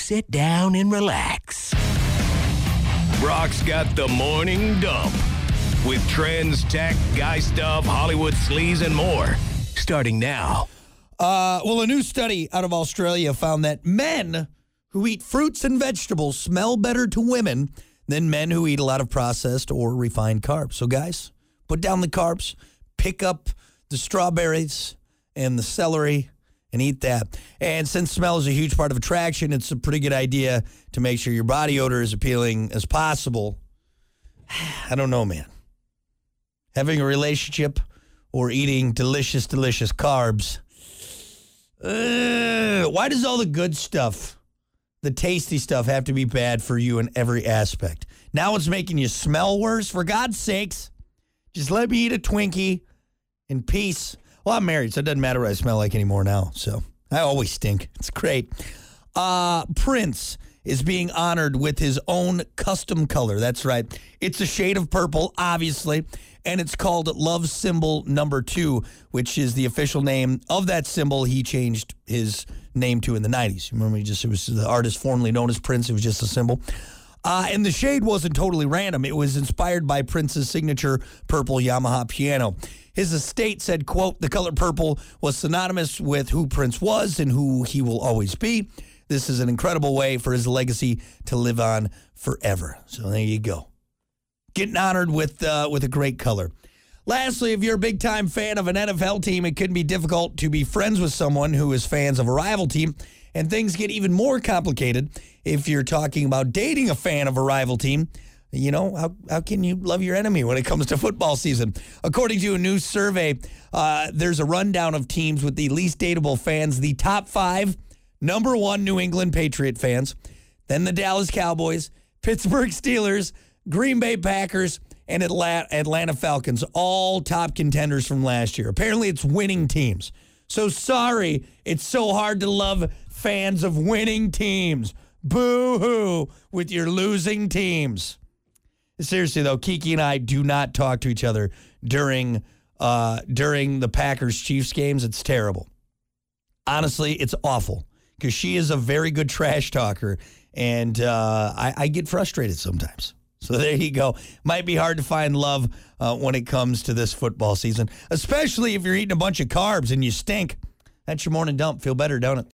sit down and relax. Brock's got the morning dump with trends, tech, guy stuff, Hollywood sleaze, and more. Starting now. Well, a new study out of Australia found that men who eat fruits and vegetables smell better to women than men who eat a lot of processed or refined carbs. So, guys, put down the carbs, pick up the strawberries and the celery, and eat that. And since smell is a huge part of attraction, it's a pretty good idea to make sure your body odor is appealing as possible. I don't know, man. Having a relationship or eating delicious, delicious carbs. Why does all the good stuff, the tasty stuff, have to be bad for you in every aspect? Now it's making you smell worse? For God's sakes, just let me eat a Twinkie in peace. Well, I'm married, so it doesn't matter what I smell like anymore now. So I always stink. It's great. Prince is being honored with his own custom color. That's right. It's a shade of purple, obviously, and it's called Love Symbol Number 2, which is the official name of that symbol he changed his name to in the 90s. Remember, it was the artist formerly known as Prince. It was just a symbol. And the shade wasn't totally random. It was inspired by Prince's signature purple Yamaha piano. His estate said, quote, "The color purple was synonymous with who Prince was and who he will always be. This is an incredible way for his legacy to live on forever." So there you go. Getting honored with a great color. Lastly, if you're a big-time fan of an NFL team, it can be difficult to be friends with someone who is fans of a rival team, and things get even more complicated if you're talking about dating a fan of a rival team. You know, how can you love your enemy when it comes to football season? According to a new survey, there's a rundown of teams with the least dateable fans. The top 5, number 1, New England Patriot fans, then the Dallas Cowboys, Pittsburgh Steelers, Green Bay Packers, and Atlanta Falcons, all top contenders from last year. Apparently, it's winning teams. So sorry, it's so hard to love fans of winning teams. Boo-hoo with your losing teams. Seriously, though, Kiki and I do not talk to each other during the Packers-Chiefs games. It's terrible. Honestly, it's awful because she is a very good trash talker, and I get frustrated sometimes. So there you go. Might be hard to find love when it comes to this football season, especially if you're eating a bunch of carbs and you stink. That's your morning dump. Feel better, don't it?